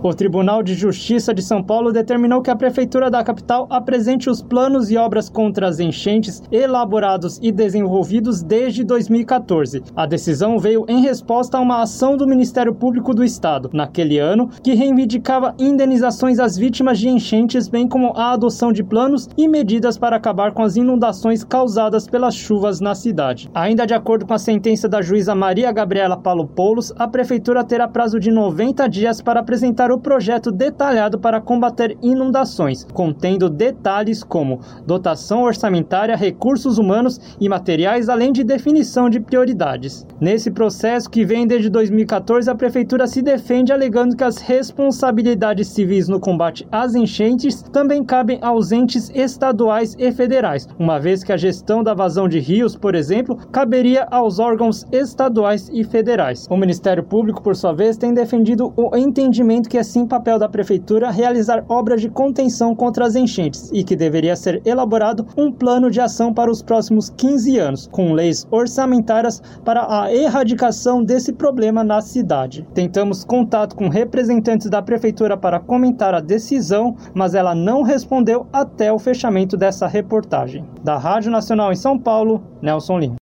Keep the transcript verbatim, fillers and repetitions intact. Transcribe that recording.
O Tribunal de Justiça de São Paulo determinou que a Prefeitura da capital apresente os planos e obras contra as enchentes elaborados e desenvolvidos desde dois mil e quatorze. A decisão veio em resposta a uma ação do Ministério Público do Estado, naquele ano, que reivindicava indenizações às vítimas de enchentes, bem como a adoção de planos e medidas para acabar com as inundações causadas pelas chuvas na cidade. Ainda de acordo com a sentença da juíza Maria Gabriela Palopoulos, a Prefeitura terá prazo de noventa dias para apresentar o projeto detalhado para combater inundações, contendo detalhes como dotação orçamentária, recursos humanos e materiais, além de definição de prioridades. Nesse processo, que vem desde dois mil e quatorze, a Prefeitura se defende alegando que as responsabilidades civis no combate às enchentes também cabem aos entes estaduais e federais, uma vez que a gestão da vazão de rios, por exemplo, caberia aos órgãos estaduais e federais. O Ministério Público, por sua vez, tem defendido o entendimento que é sim papel da Prefeitura realizar obras de contenção contra as enchentes e que deveria ser elaborado um plano de ação para os próximos quinze anos, com leis orçamentárias para a erradicação desse problema na cidade. Tentamos contato com representantes da Prefeitura para comentar a decisão, mas ela não respondeu até o fechamento dessa reportagem. Da Rádio Nacional em São Paulo, Nelson Lima.